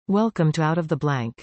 Welcome to Out of the Blank.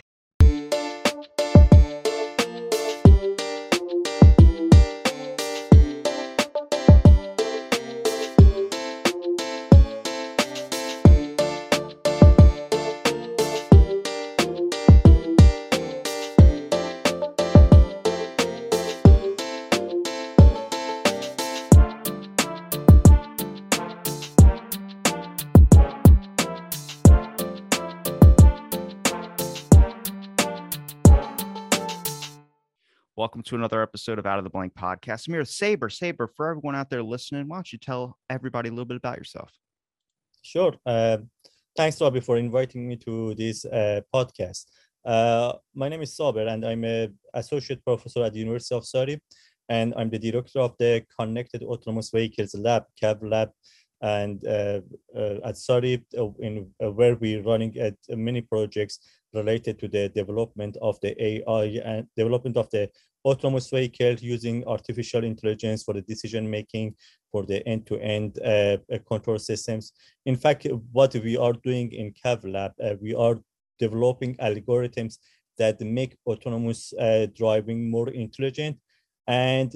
Welcome to another episode of Out of the Blank podcast. I'm here with Saber. Saber, for everyone out there listening, why don't you tell everybody a little bit about yourself? Sure. Thanks, Robbie, for inviting me to this podcast. My name is Saber, and I'm an associate professor at the University of Surrey, and I'm the director of the Connected Autonomous Vehicles Lab, CAV Lab, and at Surrey, where we're running at many projects related to the development of the AI and development of the autonomous vehicle using artificial intelligence for the decision making, for the end-to-end control systems. In fact, what we are doing in CAV Lab, we are developing algorithms that make autonomous driving more intelligent, and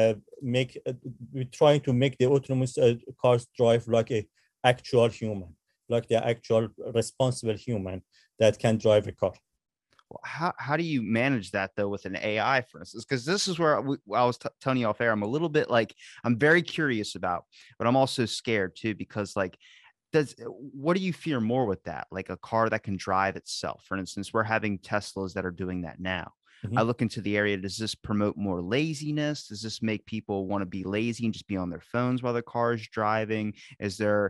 we're trying to make the autonomous cars drive like an actual human, like the actual responsible human that can drive a car. How do you manage that though with an AI, for instance? Because this is where I was telling you off air. I'm a little bit I'm very curious about, but I'm also scared too, because what do you fear more with that? Like a car that can drive itself, for instance. We're having Teslas that are doing that now. Mm-hmm. I look into the area. Does this promote more laziness? Does this make people want to be lazy and just be on their phones while the car is driving? Is there,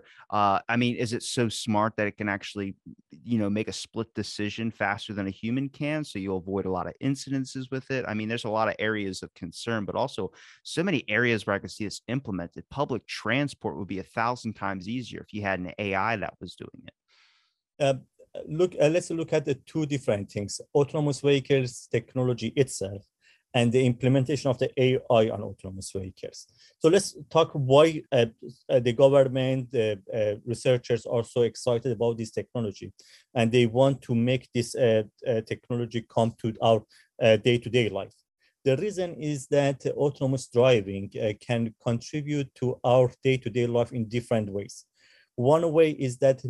is it so smart that it can actually, make a split decision faster than a human can? So you'll avoid a lot of incidences with it. I mean, there's a lot of areas of concern, but also so many areas where I could see this implemented. Public transport would be 1,000 times easier if you had an AI that was doing it. Let's look at the two different things: autonomous vehicles technology itself and the implementation of the AI on autonomous vehicles. So let's talk why the government, the researchers are so excited about this technology, and they want to make this technology come to our day-to-day life. The reason is that autonomous driving can contribute to our day-to-day life in different ways. One way is that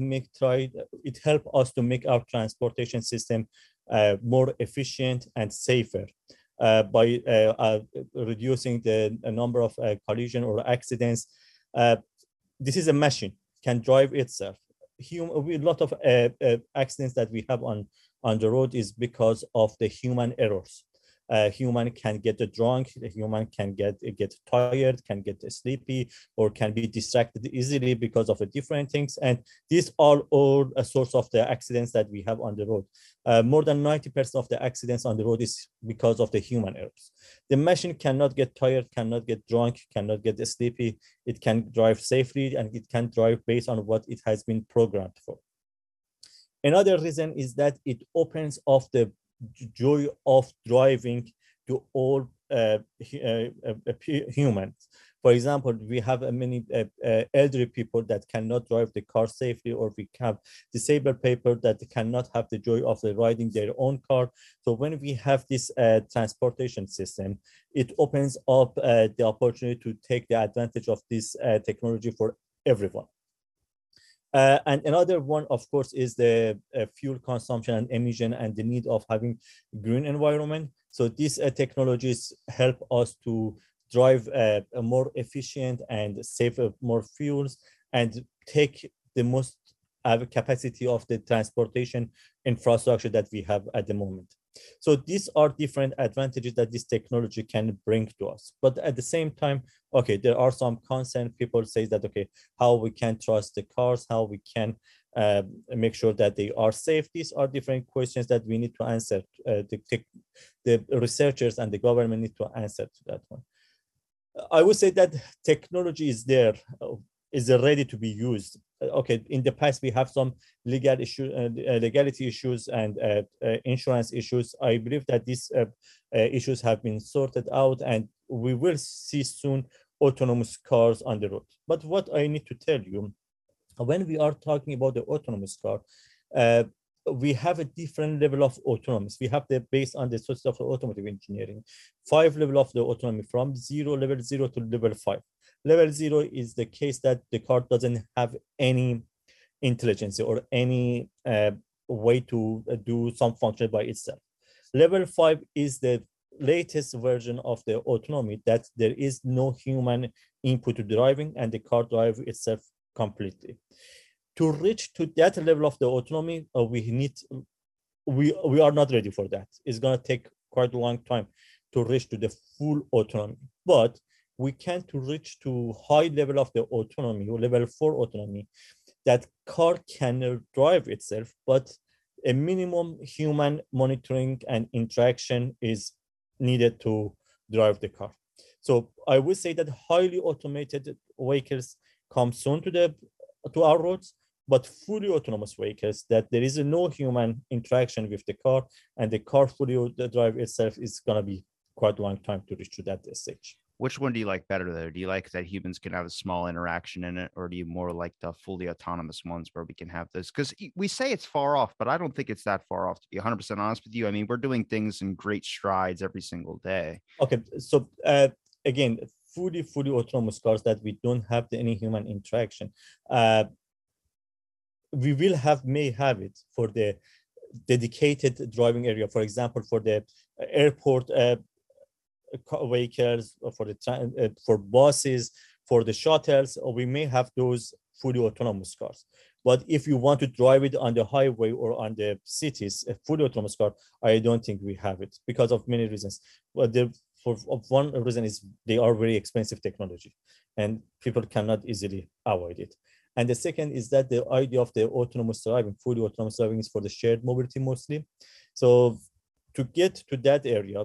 it helps us to make our transportation system more efficient and safer by reducing the number of collision or accidents. This is a machine, can drive itself. A lot of accidents that we have on the road is because of the human errors. Human can get drunk, the human can get tired, can get sleepy, or can be distracted easily because of different things. And these are all a source of the accidents that we have on the road. More than 90% of the accidents on the road is because of the human errors. The machine cannot get tired, cannot get drunk, cannot get sleepy. It can drive safely, and it can drive based on what it has been programmed for. Another reason is that it opens up the joy of driving to all humans. For example, we have many elderly people that cannot drive the car safely, or we have disabled people that cannot have the joy of riding their own car. So when we have this transportation system, it opens up the opportunity to take the advantage of this technology for everyone. And another one, of course, is the fuel consumption and emission and the need of having green environment. So these technologies help us to drive a more efficient and safer, more fuels, and take the most capacity of the transportation infrastructure that we have at the moment. So these are different advantages that this technology can bring to us. But at the same time, okay, there are some concerns. People say that, okay, how we can trust the cars, how we can make sure that they are safe. These are different questions that we need to answer. The researchers and the government need to answer to that one. I would say that technology is there, is ready to be used. Okay, in the past we have some legality issues and insurance issues. I believe that these issues have been sorted out, and we will see soon autonomous cars on the road. But what I need to tell you, when we are talking about the autonomous car, we have a different level of autonomy. We have the based on the source of automotive engineering, 5 level of the autonomy from level 0 to level 5. Level 0 is the case that the car doesn't have any intelligence or any way to do some function by itself. Level 5 is the latest version of the autonomy that there is no human input to driving and the car drives itself completely. To reach to that level of the autonomy, we are not ready for that. It's going to take quite a long time to reach to the full autonomy, but we can to reach to high level of the autonomy or level 4 autonomy that car can drive itself, but a minimum human monitoring and interaction is needed to drive the car. So I would say that highly automated vehicles come soon to our roads, but fully autonomous vehicles that there is no human interaction with the car and the car fully drive itself is going to be quite a long time to reach to that stage. Which one do you like better though? Do you like that humans can have a small interaction in it, or do you more like the fully autonomous ones where we can have this? Because we say it's far off, but I don't think it's that far off, to be 100% honest with you. I mean, we're doing things in great strides every single day. Okay, so again, fully autonomous cars that we don't have any human interaction. We may have it for the dedicated driving area, for example, for the airport vehicles, for buses, for the shuttles, or we may have those fully autonomous cars. But if you want to drive it on the highway or on the cities, a fully autonomous car, I don't think we have it because of many reasons. But one reason is they are very expensive technology and people cannot easily avoid it. And the second is that the idea of the autonomous driving, fully autonomous driving, is for the shared mobility mostly. So to get to that area,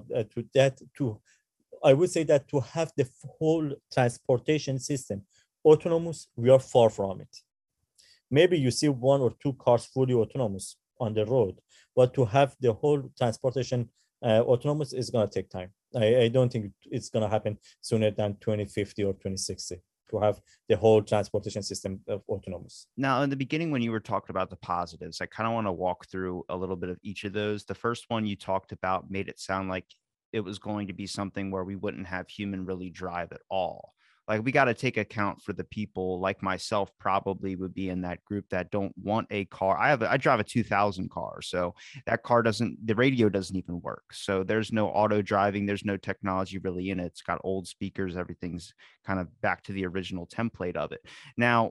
I would say that to have the whole transportation system autonomous, we are far from it. Maybe you see 1 or 2 cars fully autonomous on the road, but to have the whole transportation autonomous is going to take time. I don't think it's going to happen sooner than 2050 or 2060 to have the whole transportation system of autonomous. Now, in the beginning, when you were talking about the positives, I kind of want to walk through a little bit of each of those. The first one you talked about made it sound like it was going to be something where we wouldn't have human really drive at all. Like, we got to take account for the people like myself probably would be in that group that don't want a car. I drive a 2000 car. So that car the radio doesn't even work. So there's no auto driving. There's no technology really in it. It's got old speakers. Everything's kind of back to the original template of it. Now,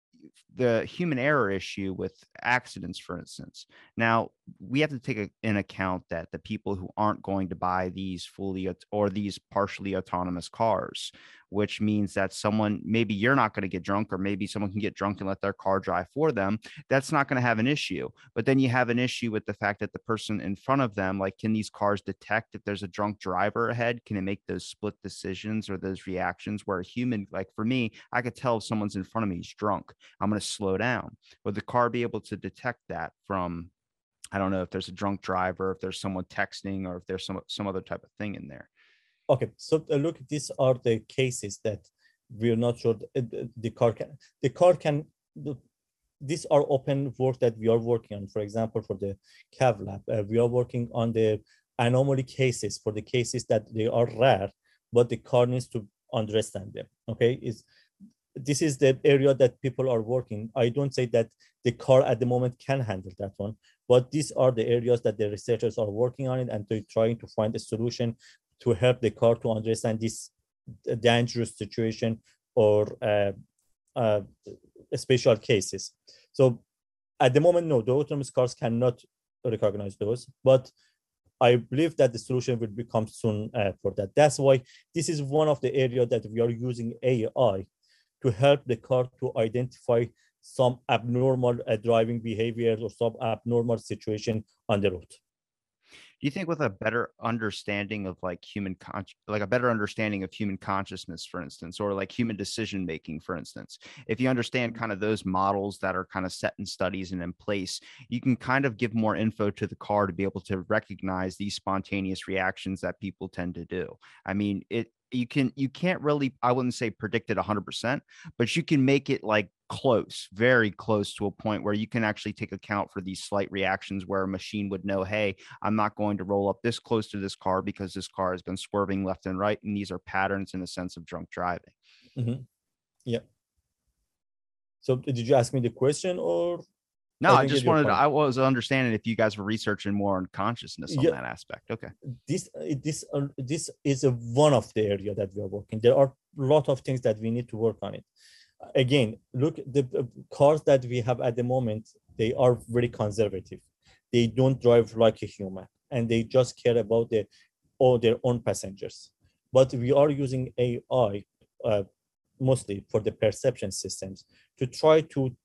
the human error issue with accidents, for instance. Now, we have to take in account that the people who aren't going to buy these fully or these partially autonomous cars, which means that maybe you're not going to get drunk, or maybe someone can get drunk and let their car drive for them. That's not going to have an issue. But then you have an issue with the fact that the person in front of them, like, can these cars detect if there's a drunk driver ahead? Can it make those split decisions or those reactions where a human, like for me, I could tell if someone's in front of me is drunk, I'm going to slow down. Would the car be able to detect that from, I don't know, if there's a drunk driver, if there's someone texting, or if there's some other type of thing in there? Okay, so look, these are the cases that we're not sure the car can. These are open work that we are working on. For example, for the CAV lab, we are working on the anomaly cases, for the cases that they are rare, but the car needs to understand them. Okay, this is the area that people are working. I don't say that the car at the moment can handle that one, but these are the areas that the researchers are working on it, and they're trying to find a solution to help the car to understand this dangerous situation or special cases. So at the moment, no, the autonomous cars cannot recognize those, but I believe that the solution will become soon for that. That's why this is one of the areas that we are using AI to help the car to identify some abnormal driving behaviors or some abnormal situation on the road. Do you think with a better understanding of like a better understanding of human consciousness, for instance, or like human decision making, for instance, if you understand kind of those models that are kind of set in studies and in place, you can kind of give more info to the car to be able to recognize these spontaneous reactions that people tend to do? I mean, you can't really, I wouldn't say predict it 100%, but you can make it like close, very close to a point where you can actually take account for these slight reactions where a machine would know, hey, I'm not going to roll up this close to this car because this car has been swerving left and right. And these are patterns in a sense of drunk driving. Mhm. Yeah. So did you ask me the question, or No, I I didn't get just your wanted, point? I was understanding if you guys were researching more on consciousness on Yeah, that aspect. Okay. this is a one of the area that we are working. There are a lot of things that we need to work on it. Again, look, the cars that we have at the moment, they are very conservative. They don't drive like a human, and they just care about all their own passengers. But we are using AI mostly for the perception systems to try to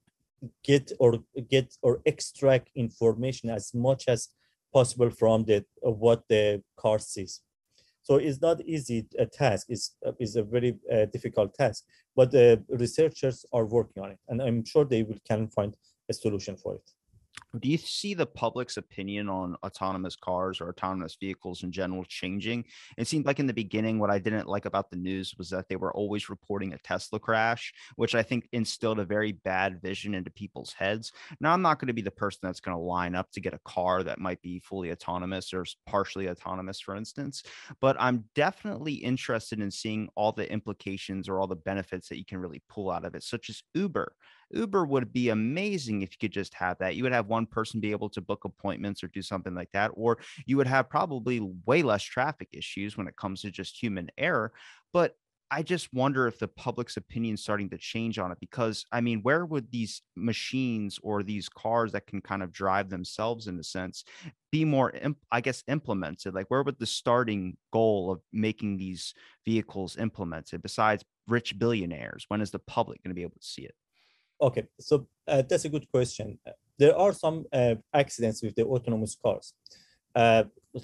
get or extract information as much as possible from the what the car sees. So it's not easy a task. It's a very difficult task, but the researchers are working on it, and I'm sure they will can find a solution for it. Do you see the public's opinion on autonomous cars or autonomous vehicles in general changing? It seemed like in the beginning, what I didn't like about the news was that they were always reporting a Tesla crash, which I think instilled a very bad vision into people's heads. Now, I'm not going to be the person that's going to line up to get a car that might be fully autonomous or partially autonomous, for instance, but I'm definitely interested in seeing all the implications or all the benefits that you can really pull out of it, such as Uber. Uber would be amazing if you could just have that. You would have one person be able to book appointments or do something like that, or you would have probably way less traffic issues when it comes to just human error. But I just wonder if the public's opinion is starting to change on it because, I mean, where would these machines or these cars that can kind of drive themselves in a sense be more, I guess, implemented? Like, where would the starting goal of making these vehicles implemented besides rich billionaires? When is the public going to be able to see it? Okay, so that's a good question. There are some accidents with the autonomous cars, uh,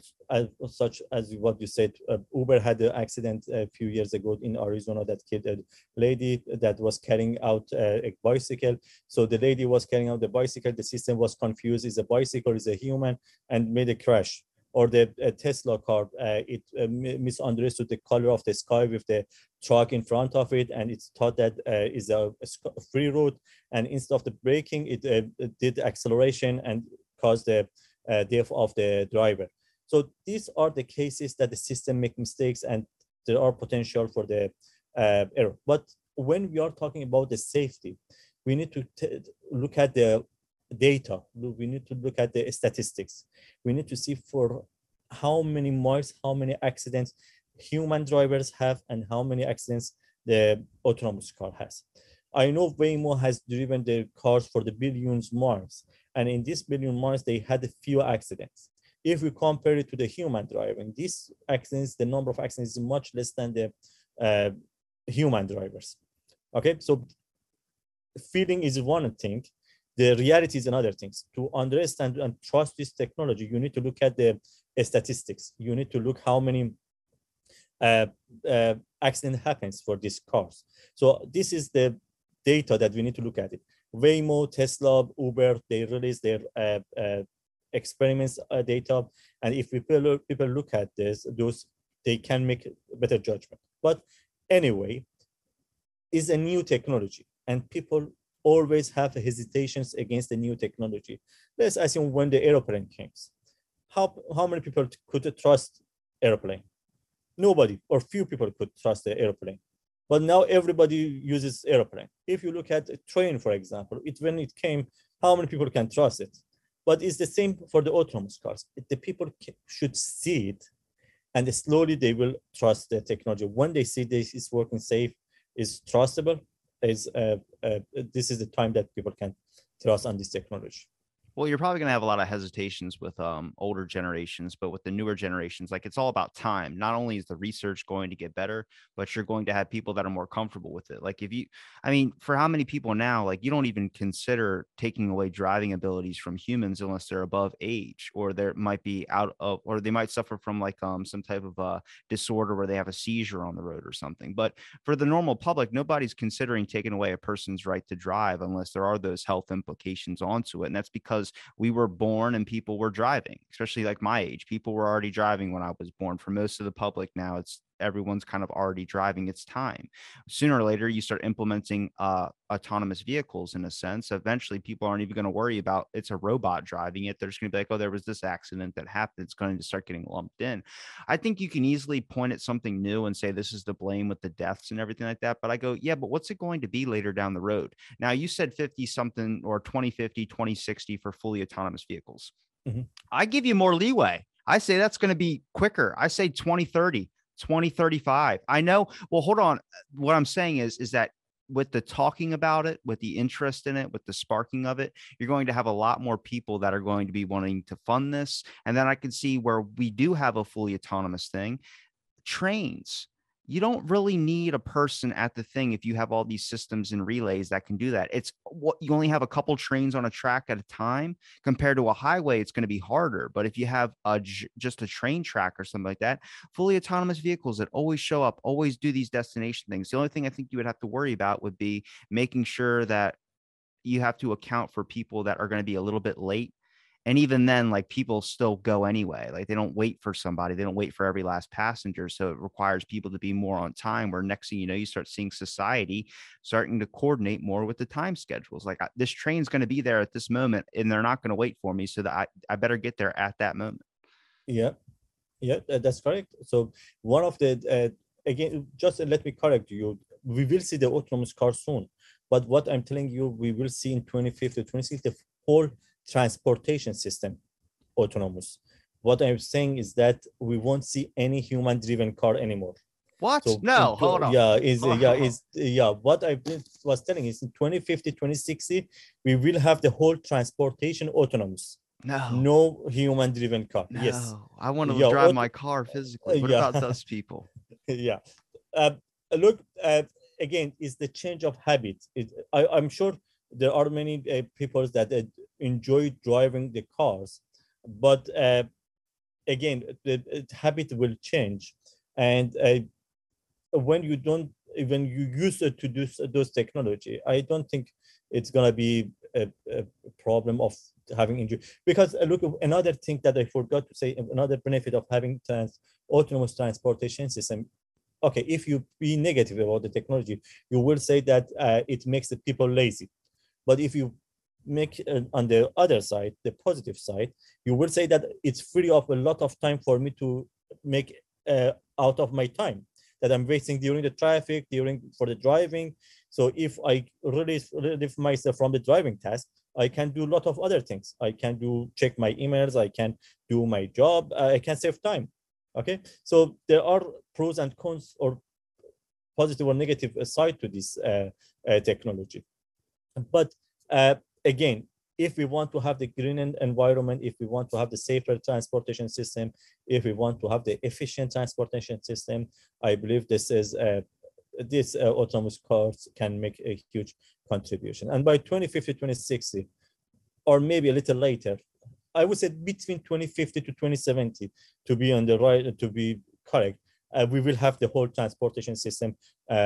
such as what you said. Uber had an accident a few years ago in Arizona that killed a lady that was carrying out a bicycle. So the lady was carrying out the bicycle. The system was confused: is a bicycle, is a human, and made a crash. Or the Tesla car, it misunderstood the color of the sky with the truck in front of it, and it's thought that is a free road, and instead of the braking, it did acceleration and caused the death of the driver. So these are the cases that the system make mistakes, and there are potential for the error. But when we are talking about the safety, we need to look at the data. We need to look at the statistics. We need to see for how many miles, how many accidents human drivers have, and how many accidents the autonomous car has. I know Waymo has driven their cars for the billions miles, and in this billion miles, they had a few accidents. If we compare it to the human driving, these accidents, the number of accidents is much less than the uh, human drivers. Okay, so feeling is one thing, the reality is another thing. To understand and trust this technology, you need to look at the statistics. You need to look how many uh, accident happens for these cars. So this is the data that we need to look at it. Waymo, Tesla, Uber, they release their experiments data, and if people look at those, they can make a better judgment. But anyway, is a new technology, and people always have hesitations against the new technology. Let's assume when the airplane came, how many people could trust airplane? Nobody, or few people could trust the airplane. But now everybody uses airplane. If you look at a train, for example, when it came, how many people can trust it? But it's the same for the autonomous cars. The people should see it, and slowly they will trust the technology. When they see this is working safe, is trustable, is this is the time that people can trust on this technology. Well, you're probably going to have a lot of hesitations with older generations, but with the newer generations, like it's all about time. Not only is the research going to get better, but you're going to have people that are more comfortable with it. Like if you, I mean, for how many people now, like you don't even consider taking away driving abilities from humans unless they're above age, or there might be out of, or they might suffer from like some type of disorder where they have a seizure on the road or something. But for the normal public, nobody's considering taking away a person's right to drive unless there are those health implications onto it. And that's because we were born and people were driving, especially like my age. People were already driving when I was born. For most of the public now, it's everyone's kind of already driving, it's time. Sooner or later, you start implementing autonomous vehicles in a sense. Eventually, people aren't even going to worry about it's a robot driving it. They're just going to be like, oh, there was this accident that happened. It's going to start getting lumped in. I think you can easily point at something new and say this is the blame with the deaths and everything like that. But I go, yeah, but what's it going to be later down the road? Now, you said 50 something or 2050, 2060 for fully autonomous vehicles. Mm-hmm. I give you more leeway. I say that's going to be quicker. I say 2030, 2035. I know. Well, hold on. What I'm saying is that with the talking about it, with the interest in it, with the sparking of it, you're going to have a lot more people that are going to be wanting to fund this. And then I can see where we do have a fully autonomous thing. Trains, you don't really need a person at the thing if you have all these systems and relays that can do that. It's what you only have a couple trains on a track at a time. Compared to a highway, it's going to be harder. But if you have just a train track or something like that, fully autonomous vehicles that always show up, always do these destination things. The only thing I think you would have to worry about would be making sure that you have to account for people that are going to be a little bit late. And even then, like, people still go anyway. Like, they don't wait for somebody. They don't wait for every last passenger. So it requires people to be more on time, where next thing you know, you start seeing society starting to coordinate more with the time schedules. Like, this train's going to be there at this moment and they're not going to wait for me. So that I better get there at that moment. Yeah, yeah, that's correct. So one of the, again, just let me correct you. We will see the autonomous car soon. But what I'm telling you, we will see in 2050, 2060, the whole transportation system autonomous. What I'm saying is that we won't see any human-driven car anymore. What? So No, hold on. What I was telling is in 2050, 2060, we will have the whole transportation autonomous. No human-driven car. No, yes, I want to drive my car physically. What about those people? Yeah. Look, again, it's the change of habit. I'm sure there are many people that enjoy driving the cars, but again, the habit will change. And when you don't, when you use it to do those technology, I don't think it's going to be a problem of having injury. Because look, another thing that I forgot to say, another benefit of having autonomous transportation system. Okay, if you be negative about the technology, you will say that it makes the people lazy. But if you make on the other side, the positive side, you will say that it's free up a lot of time for me to make out of my time that I'm wasting during the traffic, for the driving. So if I relieve myself from the driving task, I can do a lot of other things. I can check my emails. I can do my job. I can save time. Okay, so there are pros and cons, or positive or negative side to this technology. But again, if we want to have the green environment, if we want to have the safer transportation system, if we want to have the efficient transportation system, I believe this autonomous cars can make a huge contribution. And by 2050, 2060, or maybe a little later, I would say between 2050 to 2070, to be on the right, to be correct, we will have the whole transportation system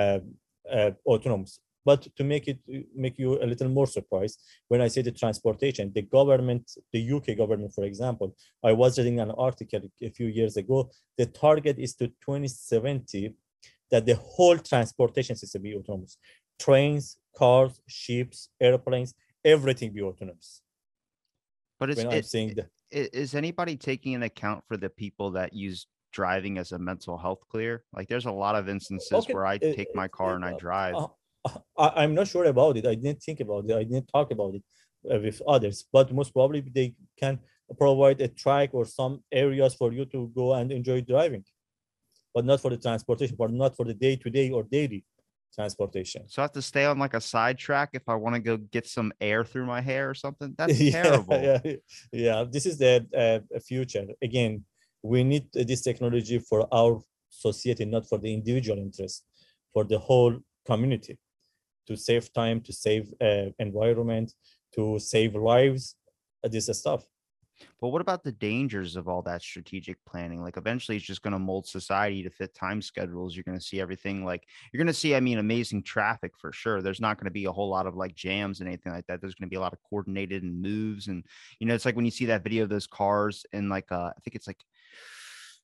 autonomous. But to make you a little more surprised, when I say the transportation, the government, the UK government, for example, I was reading an article a few years ago. The target is to 2070 that the whole transportation system be autonomous. Trains, cars, ships, airplanes, everything be autonomous. But is anybody taking into account for the people that use driving as a mental health clear? Like, there's a lot of instances where I take my car and I drive. I'm not sure about it. I didn't think about it. I didn't talk about it with others, but most probably they can provide a track or some areas for you to go and enjoy driving, but not for the transportation, but not for the day-to-day or daily transportation. So I have to stay on like a side track if I want to go get some air through my hair or something? That's terrible. Yeah. This is the future. Again, we need this technology for our society, not for the individual interest, for the whole community, to save time, to save environment, to save lives, this stuff. But what about the dangers of all that strategic planning? Like, eventually it's just going to mold society to fit time schedules. You're going to see everything, like, you're going to see, I mean, amazing traffic for sure. There's not going to be a whole lot of like jams and anything like that. There's going to be a lot of coordinated and moves. And, you know, it's like when you see that video of those cars in like, I think it's like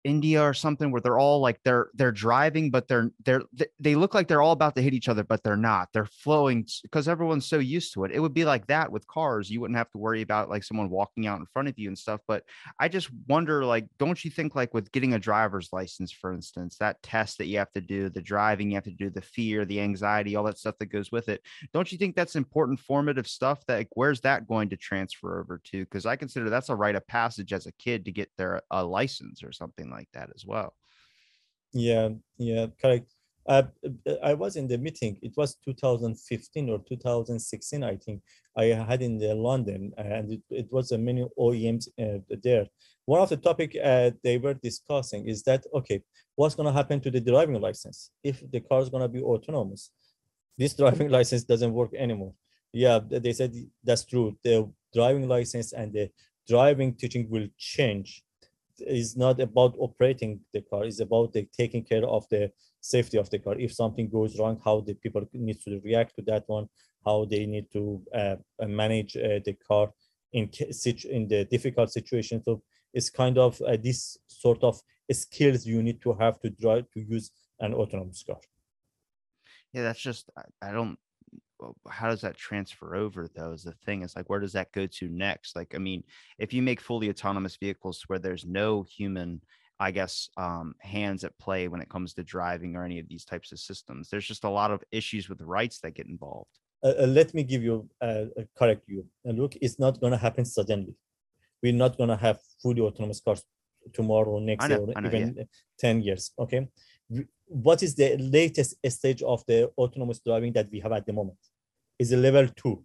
India or something where they're all like they're driving, but they look like they're all about to hit each other, but they're not. They're flowing because everyone's so used to it. It would be like that with cars. You wouldn't have to worry about like someone walking out in front of you and stuff. But I just wonder, like, don't you think like with getting a driver's license, for instance, that test that you have to do, the driving you have to do, the fear, the anxiety, all that stuff that goes with it. Don't you think that's important formative stuff that like, where's that going to transfer over to? Because I consider that's a rite of passage as a kid to get their a license or something like that as well. Yeah, yeah, correct. Uh, I was in the meeting. It was 2015 or 2016, I think. I had in the London, and it was many OEMs there. One of the topic they were discussing is that okay, what's going to happen to the driving license if the car is going to be autonomous? This driving license doesn't work anymore. Yeah, they said that's true. The driving license and the driving teaching will change. Is not about operating the car, it's about the taking care of the safety of the car. If something goes wrong, how the people need to react to that one, how they need to manage the car in the difficult situation. So it's kind of this sort of skills you need to have to drive to use an autonomous car. Yeah, that's just I don't how does that transfer over though is the thing. It's like where does that go to next? Like I mean, if you make fully autonomous vehicles where there's no human I guess hands at play when it comes to driving or any of these types of systems, there's just a lot of issues with rights that get involved. Let me give you correct you. And look, it's not going to happen suddenly. We're not going to have fully autonomous cars tomorrow, next year, or I know, yeah. even 10 years. Okay. What is the latest stage of the autonomous driving that we have at the moment? Is a level 2.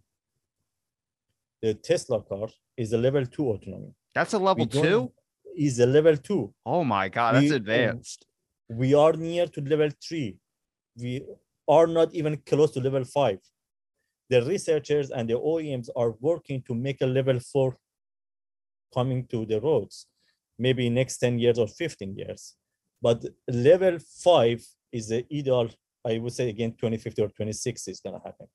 The Tesla car is a level 2 autonomy. That's a level We don't 2. is a level 2. Oh my god, that's We advanced. we are near to level 3. We are not even close to level 5. The researchers and the OEMs are working to make a level 4 coming to the roads, maybe next 10 years or 15 years. But level 5 is the ideal, I would say again, 2050 or 2060 is going to happen.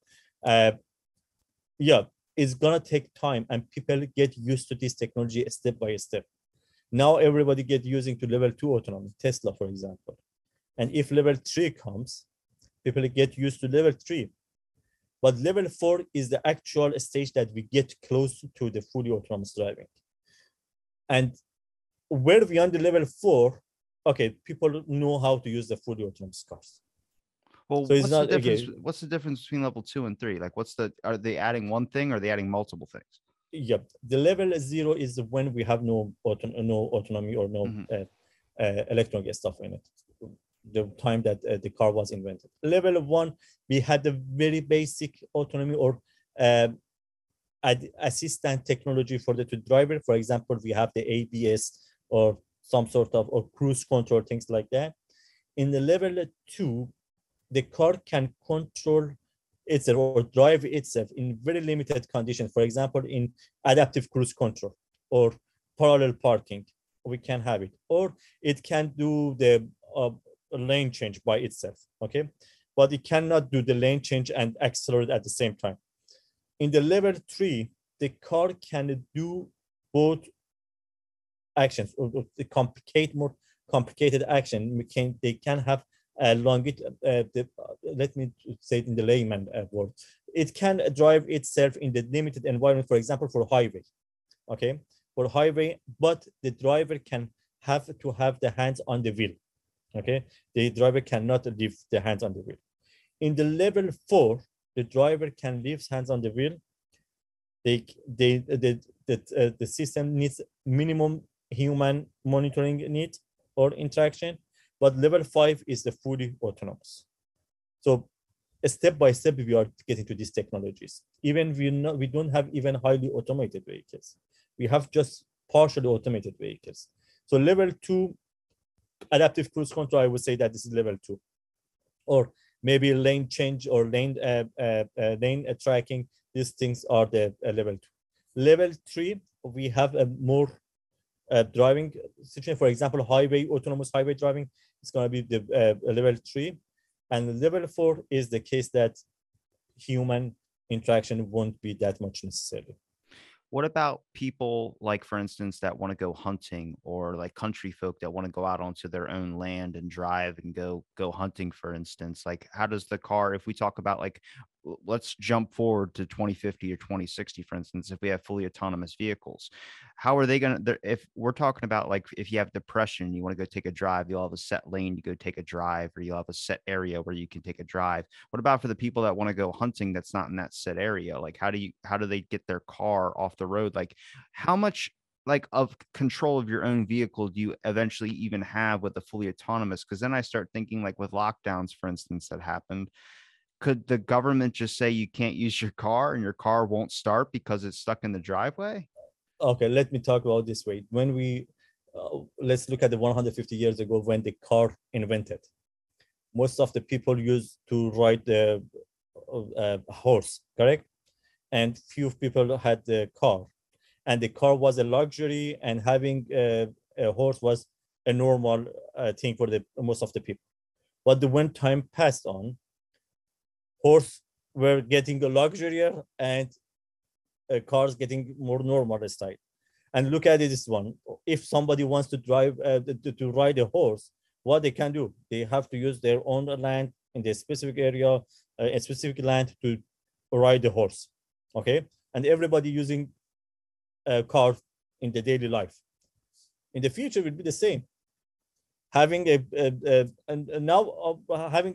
Yeah, it's going to take time and people get used to this technology step by step. Now everybody get using to level 2 autonomy, Tesla, for example. And if level 3 comes, people get used to level 3. But level 4 is the actual stage that we get close to the fully autonomous driving. And where we on the level 4, okay, people know how to use the fully autonomous cars. Well, so it's what's not the difference? again. What's the difference between level 2 and 3? Like, are they adding one thing or are they adding multiple things? Yep, the level 0 is when we have no autonomy or no Mm-hmm. electronic stuff in it. The time that the car was invented. Level 1, we had the very basic autonomy or assistant technology for the driver. For example, we have the ABS or some sort of or cruise control, things like that. In the level 2, the car can control itself or drive itself in very limited conditions. For example, in adaptive cruise control or parallel parking, we can have it. Or it can do the lane change by itself, okay? But it cannot do the lane change and accelerate at the same time. In the level 3, the car can do both actions or the more complicated action. They can have let me say it in the layman word. It can drive itself in the limited environment, for example, for highway, okay? For highway, but the driver can have to have the hands on the wheel, okay? The driver cannot leave the hands on the wheel. In the level 4, the driver can leave hands on the wheel. The system needs minimum human monitoring need or interaction, but level 5 is the fully autonomous. So step by step, we are getting to these technologies. Even we don't have even highly automated vehicles. We have just partially automated vehicles. So level 2, adaptive cruise control, I would say that this is level 2. Or maybe lane change or lane tracking. These things are the level 2. Level 3, we have a more driving situation. For example, autonomous highway driving is going to be the level 3. And level 4 is the case that human interaction won't be that much necessary. What about people like, for instance, that want to go hunting, or like country folk that want to go out onto their own land and drive and go hunting, for instance? Like, how does the car, if we talk about like, let's jump forward to 2050 or 2060, for instance, if we have fully autonomous vehicles, how are they going to, if we're talking about like, if you have depression, you want to go take a drive, you'll have a set lane to go take a drive, or you'll have a set area where you can take a drive. What about for the people that want to go hunting that's not in that set area? Like, how do they get their car off the road? Like, how much like of control of your own vehicle do you eventually even have with a fully autonomous? Because then I start thinking, like with lockdowns, for instance, that happened, could the government just say you can't use your car and your car won't start because it's stuck in the driveway? Okay, let me talk about this way. When we let's look at the 150 years ago when the car invented. Most of the people used to ride the horse, correct? And few people had the car, and the car was a luxury, and having a horse was a normal thing for the most of the people. But when time passed on, horse were getting a luxury, and cars getting more normal style. And look at this one. If somebody wants to drive to ride a horse, what they can do? They have to use their own land in the specific area, a specific land to ride the horse. Okay, and everybody using a car in the daily life. In the future, will be the same. Having and now having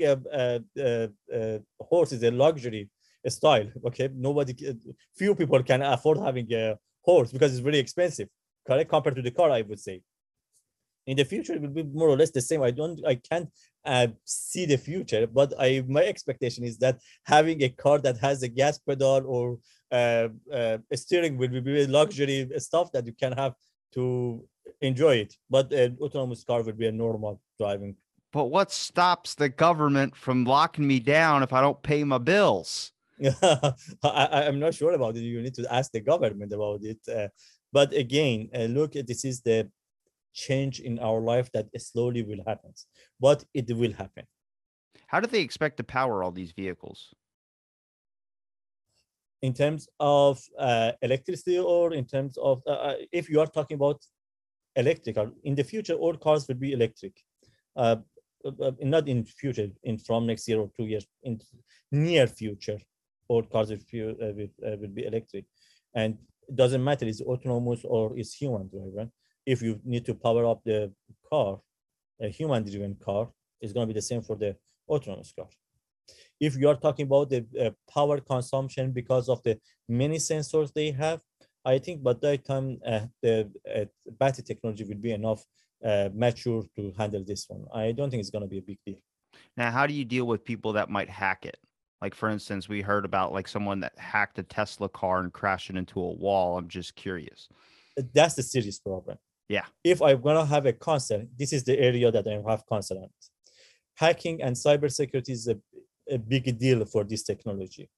a horse is a luxury style. Okay, few people can afford having a horse because it's very expensive, correct, compared to the car, I would say. In the future it will be more or less the same. I can't see the future, but my expectation is that having a car that has a gas pedal or a steering will be a luxury stuff that you can have to enjoy it, but an autonomous car would be a normal driving. But what stops the government from locking me down if I don't pay my bills? I'm not sure about it. You need to ask the government about it. But again, look, this is the change in our life that slowly will happen, but it will happen. How do they expect to power all these vehicles? In terms of electricity, or in terms of, if you are talking about electrical, in the future, all cars will be electric. Not in future, from next year or 2 years, in near future, all cars will be electric. And it doesn't matter is autonomous or is human driven. If you need to power up the car, a human driven car is going to be the same for the autonomous car. If you are talking about the power consumption because of the many sensors they have, I think by that time the battery technology will be enough mature to handle this one. I don't think it's going to be a big deal. Now, how do you deal with people that might hack it? Like, for instance, we heard about like someone that hacked a Tesla car and crashed it into a wall. I'm just curious. That's the serious problem. Yeah. If I'm going to have a concern, this is the area that I have concern on. Hacking and cybersecurity is a big deal for this technology.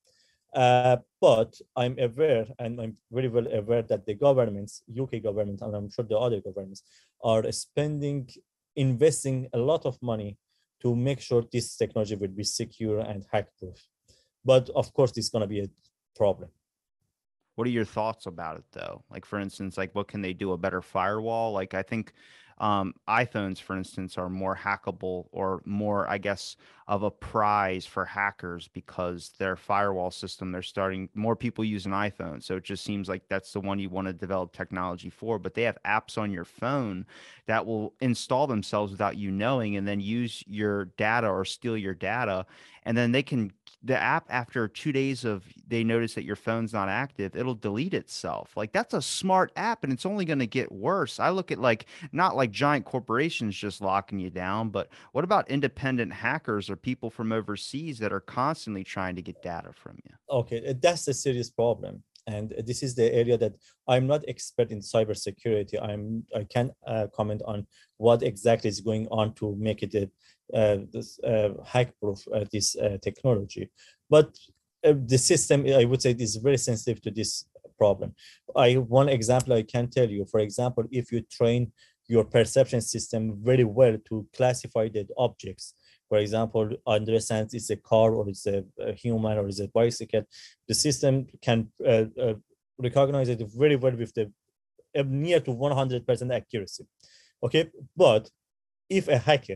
But I'm aware, and I'm very well aware, that the governments, UK government, and I'm sure the other governments, are investing a lot of money to make sure this technology will be secure and hack-proof. But of course, it's going to be a problem. What are your thoughts about it, though? Like, for instance, like what can they do? A better firewall? Like, I think iPhones, for instance, are more hackable, or more, I guess, of a prize for hackers because their firewall system, they're starting, more people use an iPhone. So it just seems like that's the one you want to develop technology for. But they have apps on your phone that will install themselves without you knowing, and then use your data or steal your data. And then the app, after 2 days of they notice that your phone's not active, it'll delete itself. Like, that's a smart app, and it's only going to get worse. I look at like, not like giant corporations just locking you down, but what about independent hackers or people from overseas that are constantly trying to get data from you? Okay, that's a serious problem. And this is the area that I'm not expert in cybersecurity. I can't comment on what exactly is going on to make it this hack-proof, this technology. But the system, I would say, is very sensitive to this problem. One example I can tell you, for example, if you train your perception system very well to classify the objects, for example, understands it's a car or it's a human or it's a bicycle, the system can recognize it very well with the near to 100% accuracy. Okay, but if a hacker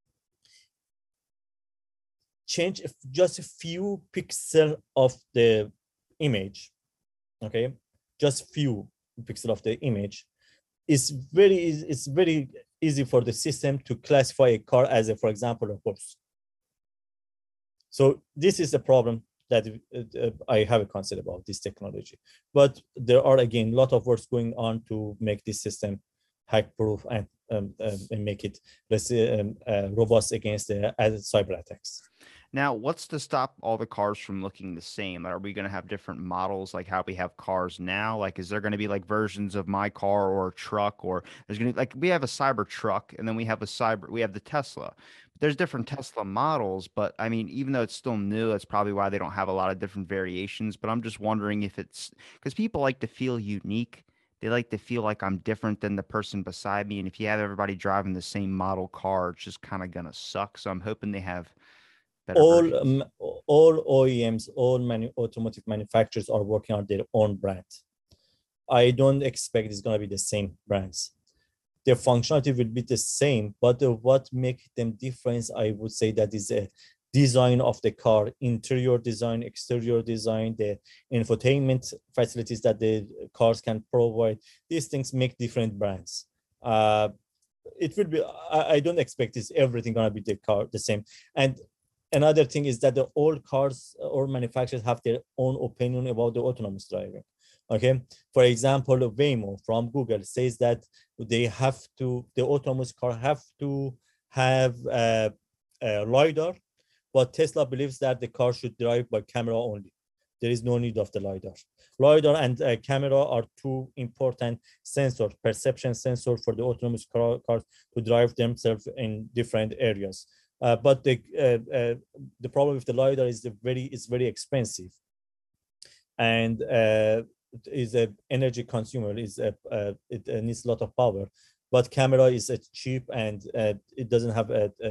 change just a few pixels of the image, okay, just few pixels of the image, it's very easy for the system to classify a car as a, for example, a horse. So this is the problem that I have a concept about this technology. But there are, again, a lot of works going on to make this system hack-proof and make it less robust against the cyber attacks. Now, what's to stop all the cars from looking the same? Are we going to have different models like how we have cars now? Like, is there going to be like versions of my car or a truck, or there's going to like we have a cyber truck and then we have the Tesla. There's different Tesla models, but I mean, even though it's still new, that's probably why they don't have a lot of different variations. But I'm just wondering if it's because people like to feel unique. They like to feel like I'm different than the person beside me. And if you have everybody driving the same model car, it's just kind of going to suck. So I'm hoping they have better versions. All OEMs, automotive manufacturers are working on their own brand. I don't expect it's going to be the same brands. Their functionality will be the same, but what makes them different, I would say that is a design of the car, interior design, exterior design, the infotainment facilities that the cars can provide. These things make different brands. It will be, I don't expect this everything going to be the same. And another thing is that the all cars or manufacturers have their own opinion about the autonomous driving. Okay, for example, Waymo from Google says that the autonomous car have to have a LiDAR, but Tesla believes that the car should drive by camera only. There is no need of the LiDAR. LiDAR and camera are two important sensors, perception sensor for the autonomous cars to drive themselves in different areas. But the problem with the LiDAR is very expensive, and is an energy consumer. It needs a lot of power. But camera is cheap and it doesn't have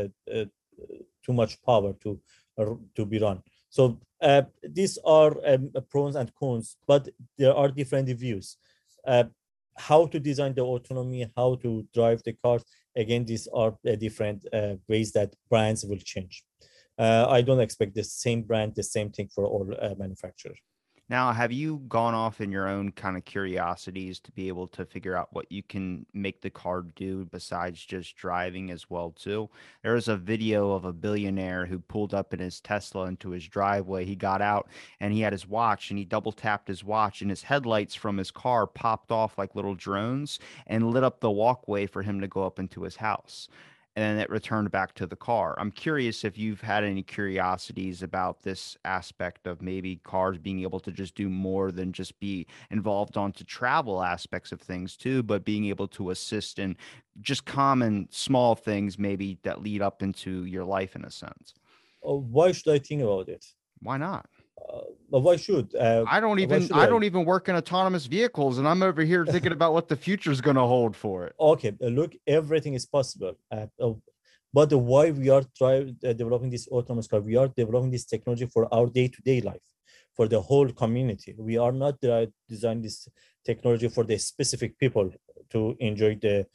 too much power to be run. So these are pros and cons, but there are different views. How to design the autonomy, how to drive the cars. Again, these are different ways that brands will change. I don't expect the same brand, the same thing for all manufacturers. Now, have you gone off in your own kind of curiosities to be able to figure out what you can make the car do besides just driving as well too? There was a video of a billionaire who pulled up in his Tesla into his driveway. He got out and he had his watch and he double tapped his watch and his headlights from his car popped off like little drones and lit up the walkway for him to go up into his house. And then it returned back to the car. I'm curious if you've had any curiosities about this aspect of maybe cars being able to just do more than just be involved onto travel aspects of things too, but being able to assist in just common small things maybe that lead up into your life in a sense. Why should I think about it? Why not? But why should I don't even work in autonomous vehicles, and I'm over here thinking about what the future is going to hold for it. Okay, look, everything is possible. But why we are developing this autonomous car? We are developing this technology for our day-to-day life, for the whole community. We are not designing this technology for the specific people to enjoy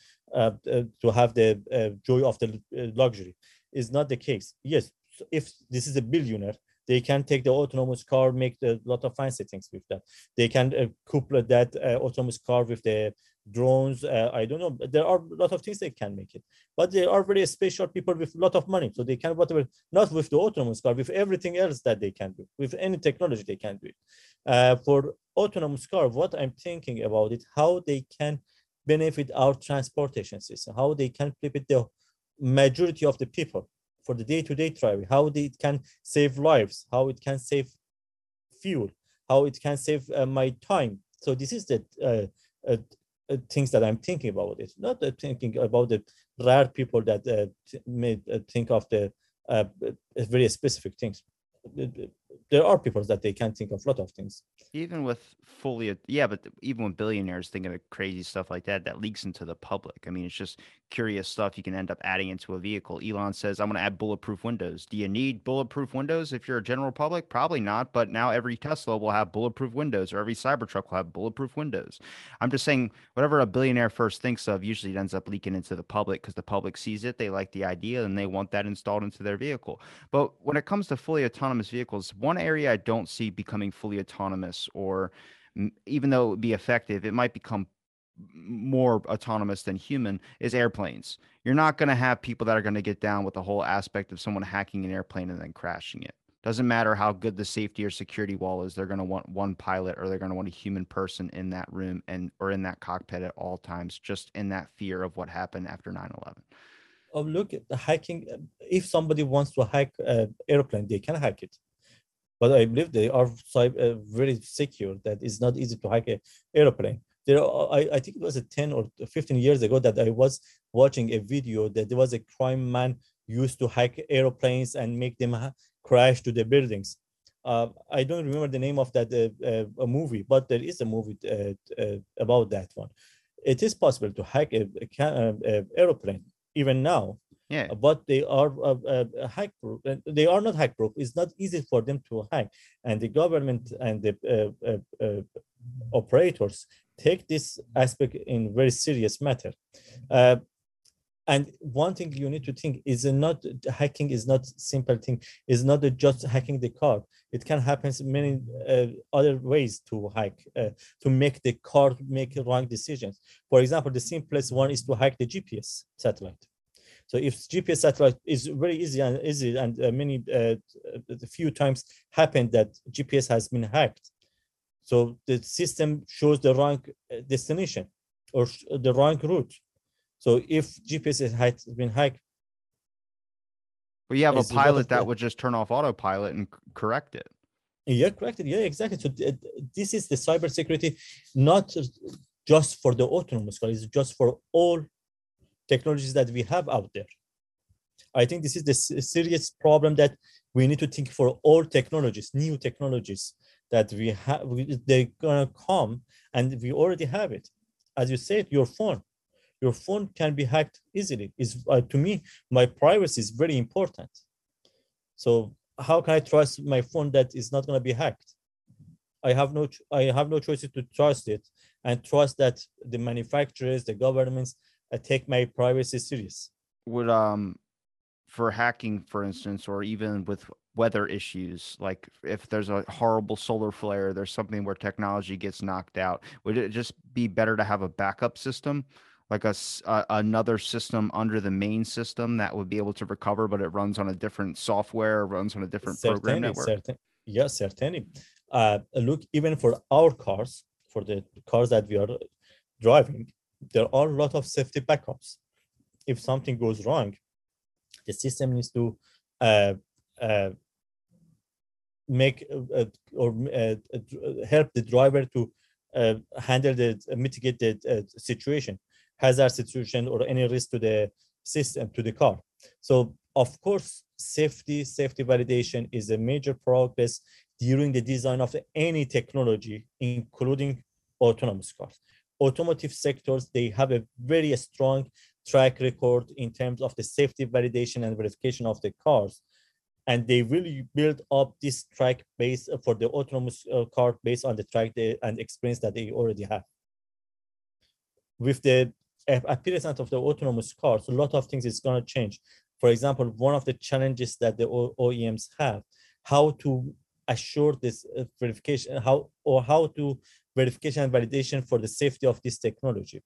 to have the joy of the luxury. Is not the case. Yes, if this is a billionaire, they can take the autonomous car, make a lot of fancy things with that. They can couple that autonomous car with the drones. I don't know. There are a lot of things they can make it. But they are very special people with a lot of money. So they can whatever, not with the autonomous car, with everything else that they can do. With any technology, they can do it. For autonomous car, what I'm thinking about it, how they can benefit our transportation system, how they can benefit the majority of the people for the day-to-day driving, how it can save lives, how it can save fuel, how it can save my time. So this is the things that I'm thinking about it, not thinking about the rare people that may think of the very specific things. there are people that they can think of a lot of things. Even with fully, yeah, but even with billionaires thinking of crazy stuff like that, that leaks into the public. I mean, it's just curious stuff you can end up adding into a vehicle. Elon says, I'm going to add bulletproof windows. Do you need bulletproof windows if you're a general public? Probably not. But now every Tesla will have bulletproof windows, or every Cybertruck will have bulletproof windows. I'm just saying, whatever a billionaire first thinks of usually ends up leaking into the public because the public sees it, they like the idea, and they want that installed into their vehicle. But when it comes to fully autonomous vehicles, one area I don't see becoming fully autonomous, or even though it would be effective, it might become more autonomous than human, is airplanes. You're not going to have people that are going to get down with the whole aspect of someone hacking an airplane and then crashing it. Doesn't matter how good the safety or security wall is, they're going to want one pilot, or they're going to want a human person in that room and or in that cockpit at all times, just in that fear of what happened after 9/11. Oh, look at the hacking. If somebody wants to hack an airplane, they can hack it. But I believe they are very secure. That it's not easy to hack an airplane. I think it was 10 or 15 years ago that I was watching a video that there was a crime man used to hack airplanes and make them crash to the buildings. I don't remember the name of that a movie, but there is a movie about that one. It is possible to hack a airplane even now. Yeah. But they are hack proof. They are not hack proof. It's not easy for them to hack, and the government and the operators take this aspect in very serious matter. And one thing you need to think is not hacking is not simple thing. Is not just hacking the car. It can happen many other ways to hack, to make the car make wrong decisions. For example, the simplest one is to hack the GPS satellite. So if GPS satellite is very easy and many few times happened that GPS has been hacked. So the system shows the wrong destination or the wrong route. So if GPS has been hacked, well, you have a pilot that would just turn off autopilot and correct it. Yeah, correct it. Yeah, exactly. So this is the cybersecurity, not just for the autonomous car, it's just for all technologies that we have out there. I think this is the serious problem that we need to think for all technologies, new technologies that we have. They're gonna come, and we already have it. As you said, your phone can be hacked easily. Is to me, my privacy is very important. So how can I trust my phone that is not gonna be hacked? I have no choice to trust it and trust that the manufacturers, the governments take my privacy serious. Would for hacking, for instance, or even with weather issues, like if there's a horrible solar flare, there's something where technology gets knocked out, would it just be better to have a backup system, like another system under the main system that would be able to recover, but it runs on a different software, runs on a different program network? Yes, certainly. Look, even for our cars, for the cars that we are driving, there are a lot of safety backups. If something goes wrong, the system needs to make or help the driver to mitigate the situation, hazard situation, or any risk to the system, to the car. So of course, safety validation is a major progress during the design of any technology, including autonomous cars. Automotive sectors, they have a very strong track record in terms of the safety validation and verification of the cars. And they will build up this track base for the autonomous car based on the track and experience that they already have. With the appearance of the autonomous cars, a lot of things is going to change. For example, one of the challenges that the OEMs have, how to assure this verification, how to verification and validation for the safety of this technology.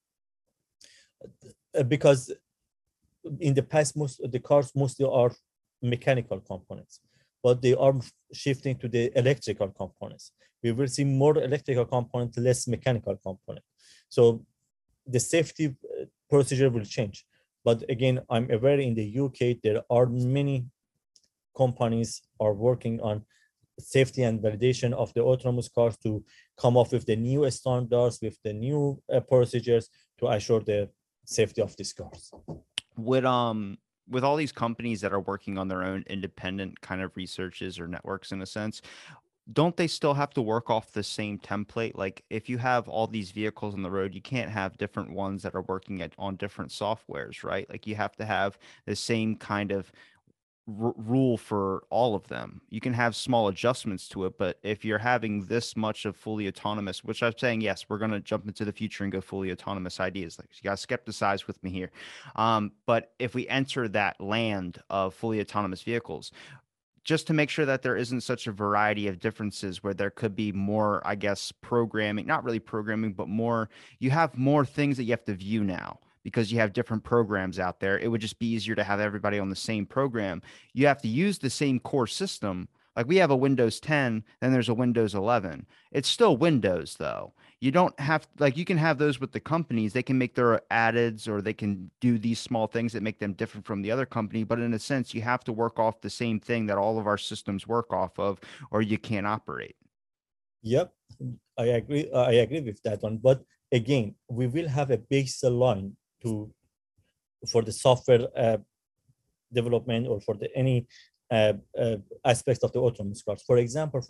Because in the past, most of the cars mostly are mechanical components, but they are shifting to the electrical components. We will see more electrical components, less mechanical component. So the safety procedure will change. But again, I'm aware in the UK, there are many companies are working on safety and validation of the autonomous cars to come up with the new standards, with the new procedures to assure the safety of these cars. with all these companies that are working on their own independent kind of researches or networks in a sense, don't they still have to work off the same template? Like if you have all these vehicles on the road, you can't have different ones that are working on different softwares, right? Like you have to have the same kind of rule for all of them. You can have small adjustments to it, but if you're having this much of fully autonomous, which I'm saying, yes, we're going to jump into the future and go fully autonomous ideas. Like you got to skepticize with me here. But if we enter that land of fully autonomous vehicles, just to make sure that there isn't such a variety of differences where there could be more, I guess, programming, not really programming, but more, you have more things that you have to view now because you have different programs out there. It would just be easier to have everybody on the same program. You have to use the same core system. Like we have a Windows 10, then there's a Windows 11. It's still Windows though. You don't have, like, you can have those with the companies. They can make their addeds or they can do these small things that make them different from the other company. But in a sense, you have to work off the same thing that all of our systems work off of, or you can't operate. Yep, I agree. I agree with that one. But again, we will have a baseline to for the software development or for the any aspects of the autonomous cars. For example,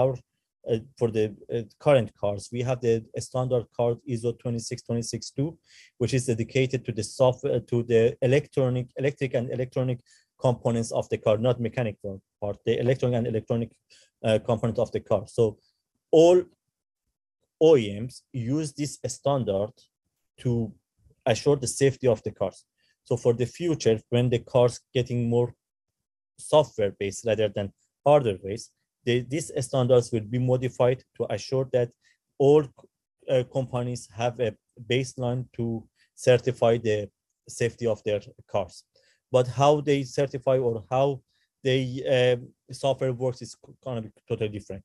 for the current cars, we have the standard card ISO 26262, which is dedicated to the software, to the electric and electronic components of the car, not mechanical part, the electronic and electronic component of the car. So all OEMs use this standard to assure the safety of the cars. So for the future, when the cars getting more software based rather than hardware based, these standards will be modified to assure that all companies have a baseline to certify the safety of their cars. But how they certify or how they software works is going to be totally different.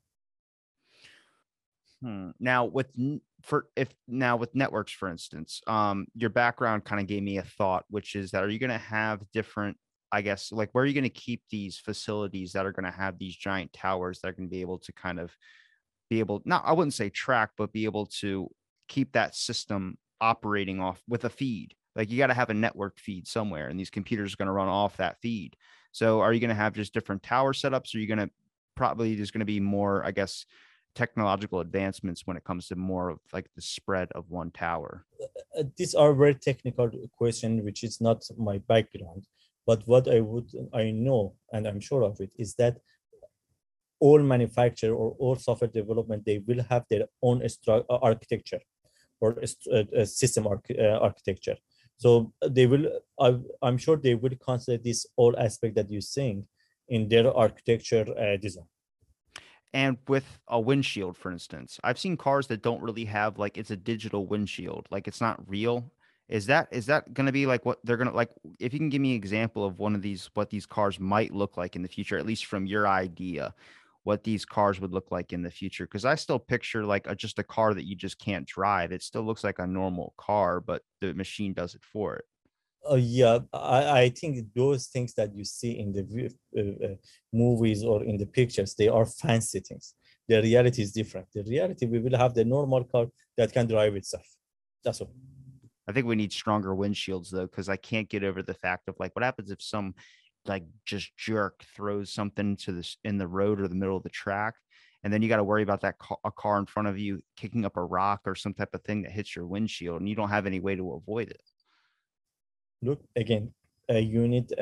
Now with networks, for instance, your background kind of gave me a thought, which is that are you going to have different, I guess, like where are you going to keep these facilities that are going to have these giant towers that are going to be able to kind of be able, not, I wouldn't say track, but be able to keep that system operating off with a feed? Like you got to have a network feed somewhere, and these computers are going to run off that feed. So are you going to have just different tower setups? Or are you going to probably, there's going to be more, I guess, technological advancements when it comes to more of like the spread of one tower? These are very technical question, which is not my background. But what I know, and I'm sure of it, is that all manufacturer or all software development, they will have their own architecture or a system architecture. So they will, I'm sure they will consider this all aspect that you're saying in their architecture design. And with a windshield, for instance, I've seen cars that don't really have, like, it's a digital windshield, like it's not real. Is that going to be like what they're going to, like, if you can give me an example of one of these, what these cars might look like in the future, at least from your idea, what these cars would look like in the future? Because I still picture like just a car that you just can't drive. It still looks like a normal car, but the machine does it for it. Yeah, I think those things that you see in the movies or in the pictures, they are fancy things. The reality is different. The reality, we will have the normal car that can drive itself. That's all. I think we need stronger windshields though, because I can't get over the fact of like, what happens if some like just jerk throws something to this in the road or the middle of the track, and then you got to worry about that a car in front of you kicking up a rock or some type of thing that hits your windshield, and you don't have any way to avoid it. Look again, you need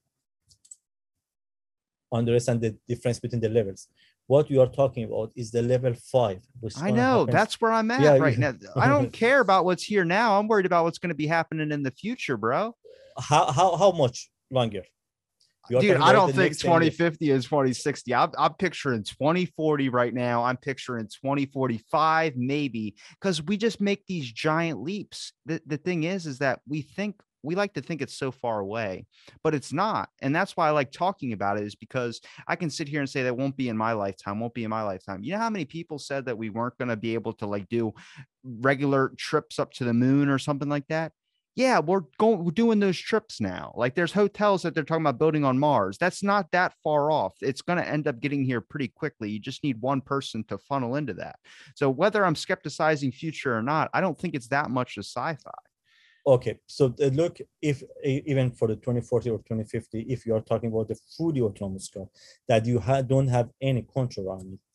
understand the difference between the levels. What you are talking about is the level 5, which I know that's where I'm at right now. I don't care about what's here now. I'm worried about what's going to be happening in the future, bro. How much longer? Dude, I don't think 2050 is 2060. I'm picturing 2040 right now. I'm picturing 2045, maybe, because we just make these giant leaps. The thing is that we like to think it's so far away, but it's not. And that's why I like talking about it, is because I can sit here and say that won't be in my lifetime, won't be in my lifetime. You know how many people said that we weren't going to be able to like do regular trips up to the moon or something like that? Yeah, we're doing those trips now. Like there's hotels that they're talking about building on Mars. That's not that far off. It's going to end up getting here pretty quickly. You just need one person to funnel into that. So whether I'm skepticizing future or not, I don't think it's that much of sci-fi. Okay, so look, if even for the 2040 or 2050, if you are talking about the fully autonomous car that you don't have any control on it,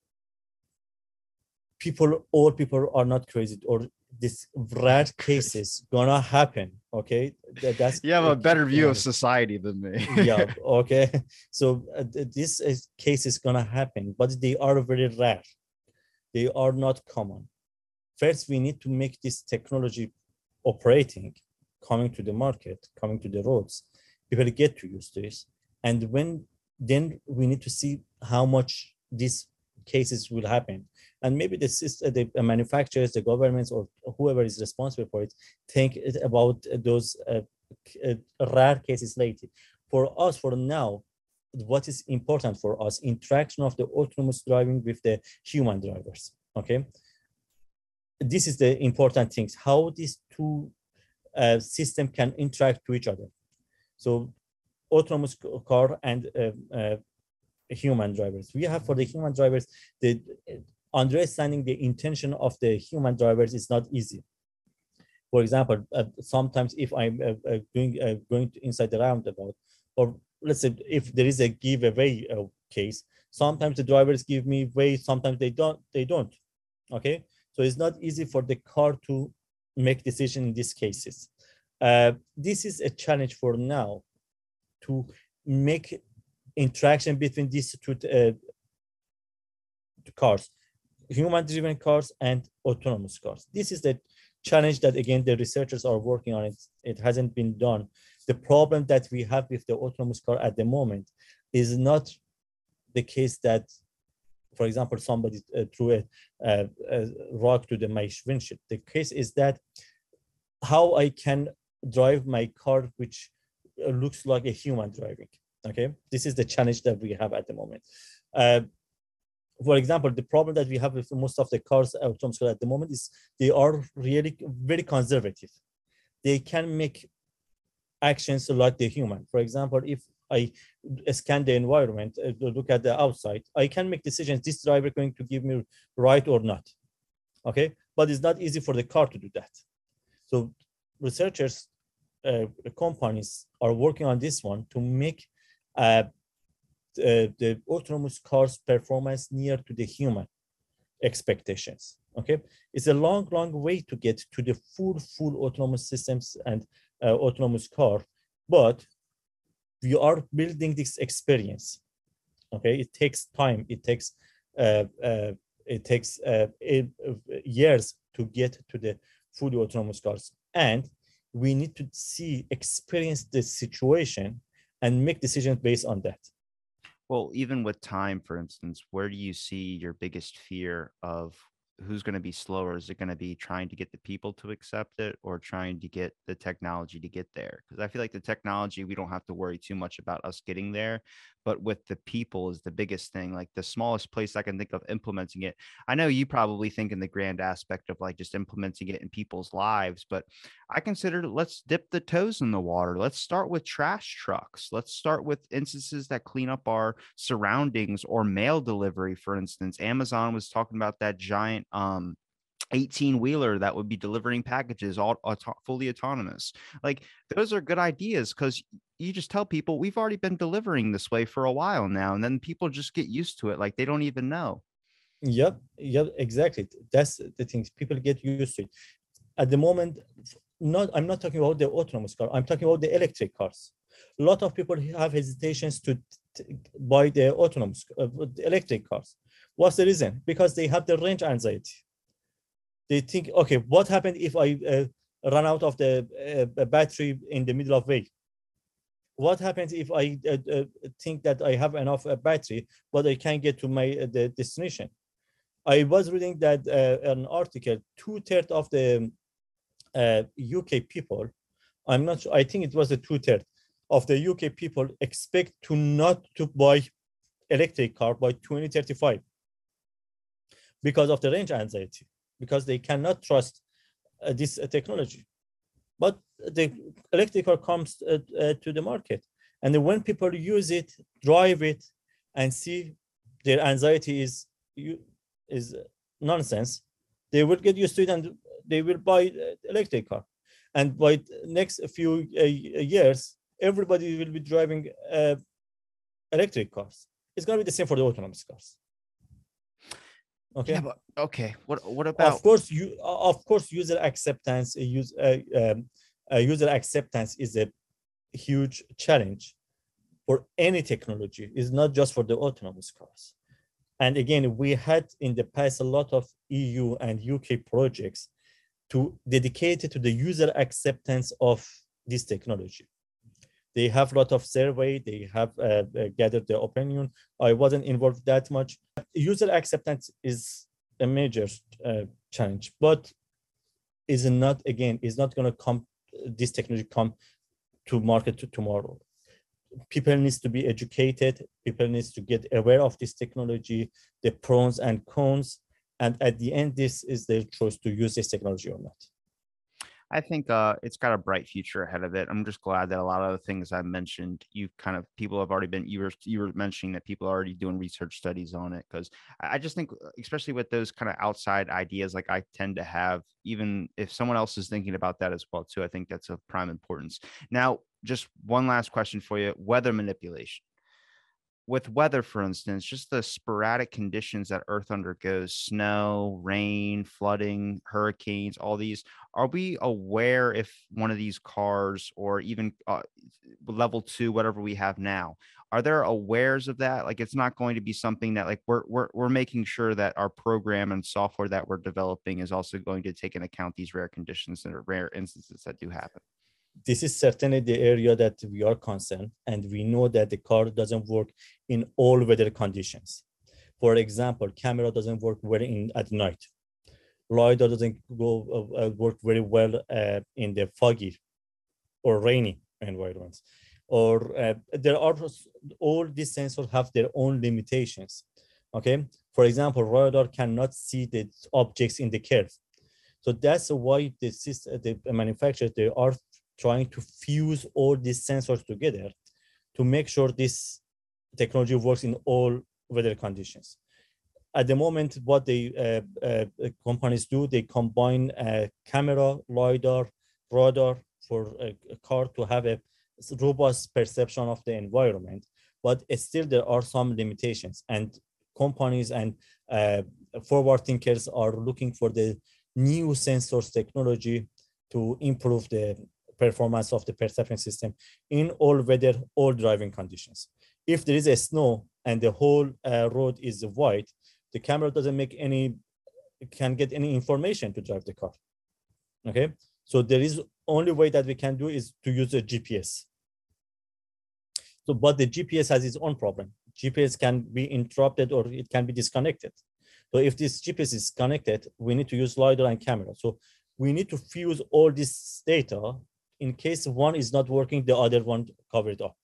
all people are not crazy, or this rare cases gonna happen. Okay, that's You have a better view of yeah, society than me. yeah, okay. So case is gonna happen, but they are very rare. They are not common. First, we need to make this technology operating, coming to the market, coming to the roads. People get to use this, and then we need to see how much these cases will happen, and maybe the manufacturers, the governments, or whoever is responsible for it, think about those rare cases later. For us, for now, what is important for us, interaction of the autonomous driving with the human drivers. Okay, this is the important things, how these two system can interact to each other. So autonomous car and human drivers. We have for the human drivers, the understanding the intention of the human drivers is not easy. For example, sometimes if I'm going inside the roundabout, or let's say if there is a giveaway case, sometimes the drivers give me way, sometimes they don't. Okay, so it's not easy for the car to make decision in these cases. This is a challenge for now to make interaction between these two cars, human-driven cars and autonomous cars. This is the challenge that, again, the researchers are working on it. It hasn't been done. The problem that we have with the autonomous car at the moment is not the case that, for example, somebody threw a rock to my windshield. The case is that how I can drive my car, which looks like a human driving. Okay, this is the challenge that we have at the moment. For example, the problem that we have with most of the cars, autonomous cars at the moment, is they are really very conservative. They can make actions like the human. For example, if I scan the environment, look at the outside, I can make decisions, this driver going to give me right or not. Okay, but it's not easy for the car to do that. So researchers, companies are working on this one to make the autonomous cars performance near to the human expectations. Okay, it's a long way to get to the full autonomous systems and autonomous car, but we are building this experience. Okay, it takes time, it takes years to get to the fully autonomous cars, and we need to experience the situation and make decisions based on that. Well, even with time, for instance, where do you see your biggest fear of who's going to be slower? Is it going to be trying to get the people to accept it, or trying to get the technology to get there? Because I feel like the technology, we don't have to worry too much about us getting there, but with the people is the biggest thing. Like the smallest place I can think of implementing it. I know you probably think in the grand aspect of like just implementing it in people's lives, but I consider, let's dip the toes in the water. Let's start with trash trucks. Let's start with instances that clean up our surroundings, or mail delivery. For instance, Amazon was talking about that giant 18-wheeler that would be delivering packages all fully autonomous. Like those are good ideas, because you just tell people we've already been delivering this way for a while now, and then people just get used to it, like they don't even know. Yep, exactly. That's the things, people get used to it. At the moment, I'm not talking about the autonomous car, I'm talking about the electric cars. A lot of people have hesitations to buy the autonomous electric cars. What's the reason? Because they have the range anxiety. They think, okay, what happened if I run out of the battery in the middle of way? What happens if I think that I have enough battery, but I can't get to my the destination? I was reading that an article, 2/3 of the UK people, I'm not sure, I think it was a 2/3 of the UK people expect to not to buy electric car by 2035 because of the range anxiety, because they cannot trust this technology. But the electric car comes to the market, and then when people use it, drive it, and see their anxiety is nonsense, they will get used to it and they will buy electric car. And by next few years, everybody will be driving electric cars. It's going to be the same for the autonomous cars. Okay. Yeah, but okay. What about? Of course, user acceptance. User acceptance is a huge challenge for any technology. It's not just for the autonomous cars. And again, we had in the past a lot of EU and UK projects dedicated to the user acceptance of this technology. They have a lot of survey. They have gathered their opinion. I wasn't involved that much. User acceptance is a major challenge, but is not going to come. This technology come to market tomorrow. People needs to be educated. People needs to get aware of this technology, the pros and cons, and at the end, this is their choice to use this technology or not. I think it's got a bright future ahead of it. I'm just glad that a lot of the things I mentioned, people have already been, you were mentioning that people are already doing research studies on it. Cause I just think, especially with those kind of outside ideas, like I tend to have, even if someone else is thinking about that as well, too, I think that's of prime importance. Now, just one last question for you, weather manipulation. With weather, for instance, just the sporadic conditions that Earth undergoes, snow, rain, flooding, hurricanes, all these, are we aware if one of these cars or even level 2, whatever we have now, are there awares of that? Like, it's not going to be something that like we're making sure that our program and software that we're developing is also going to take into account these rare conditions and rare instances that do happen. This is certainly the area that we are concerned, and we know that the car doesn't work in all weather conditions. For example, camera doesn't work well at night. LiDAR doesn't work very well in the foggy or rainy environments. Or there are all these sensors have their own limitations. Okay, for example, radar cannot see the objects in the curve. So that's why the manufacturers, they are trying to fuse all these sensors together to make sure this technology works in all weather conditions. At the moment, what the companies do, they combine camera, LiDAR, radar for a car to have a robust perception of the environment. But still, there are some limitations, and companies and forward thinkers are looking for the new sensors technology to improve the performance of the perception system in all weather, all driving conditions. If there is a snow and the whole road is white, the camera doesn't can get any information to drive the car. Okay, so there is only way that we can do is to use a GPS. So, but the GPS has its own problem. GPS can be interrupted or it can be disconnected. So if this GPS is connected, we need to use LiDAR and camera. So we need to fuse all this data in case one is not working, the other one covered up.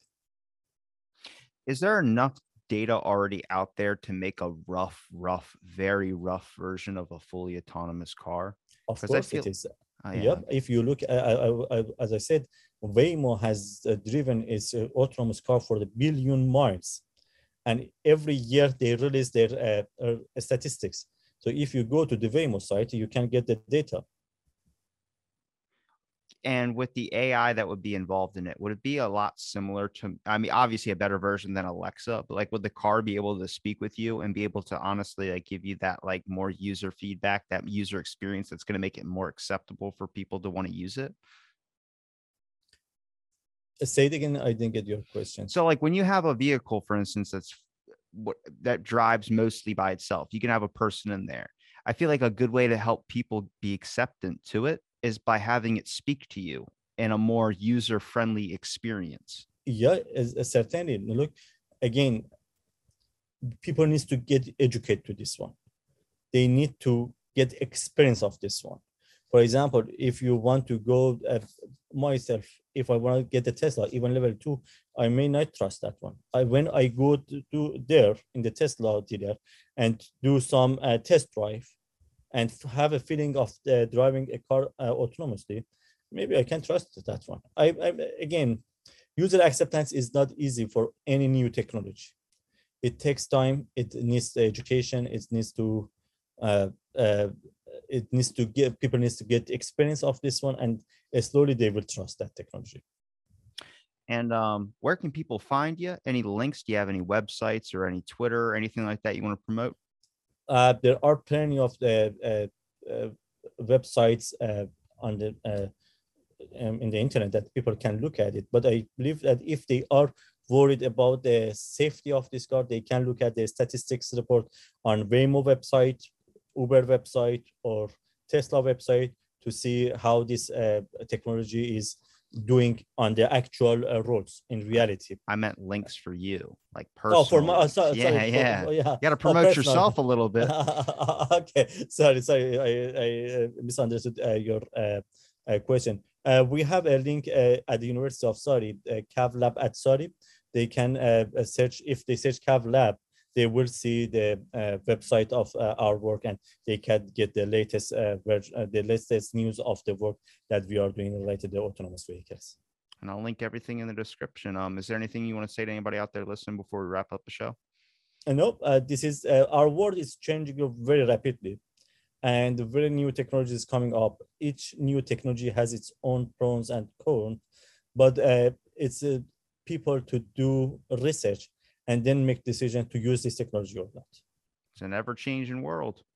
Is there enough data already out there to make a very rough version of a fully autonomous car? Of course it is. Oh, yeah. Yep. If you look, as I said, Waymo has driven its autonomous car for 1 billion miles. And every year they release their statistics. So if you go to the Waymo site, you can get the data. And with the AI that would be involved in it, would it be a lot similar to, I mean, obviously a better version than Alexa, but like, would the car be able to speak with you and be able to honestly like give you that like more user feedback, that user experience that's going to make it more acceptable for people to want to use it? Say it again. I didn't get your question. So like when you have a vehicle, for instance, that drives mostly by itself, you can have a person in there. I feel like a good way to help people be acceptant to it is by having it speak to you in a more user-friendly experience. Yeah, certainly. Look, again, people need to get educated to this one. They need to get experience of this one. For example, if you want to go myself, if I want to get a Tesla, even level 2, I may not trust that one. When I go to there in the Tesla dealer and do some test drive, and have a feeling of driving a car autonomously, maybe I can trust that one. Again, user acceptance is not easy for any new technology. It takes time. It needs the education. It needs to it needs to get people needs to get experience of this one, and slowly they will trust that technology. And where can people find you? Any links? Do you have any websites or any Twitter or anything like that you want to promote? There are plenty of the websites on the in the internet that people can look at it. But I believe that if they are worried about the safety of this car, they can look at the statistics report on Waymo website, Uber website, or Tesla website to see how this technology is doing on the actual roads in reality. I meant links for you, like personal. Oh, for my sorry, yeah. yeah. You got to promote yourself a little bit. Okay, sorry, I misunderstood your question. We have a link at the University of Saudi, Cav Lab at Saudi. They can search, if they search Cav Lab, they will see the website of our work, and they can get the latest the latest news of the work that we are doing related to autonomous vehicles. And I'll link everything in the description. Is there anything you want to say to anybody out there listening before we wrap up the show? No, this is our world is changing very rapidly, and very new technology is coming up. Each new technology has its own pros and cons, but it's people to do research and then make decision to use this technology or not. It's an ever-changing world.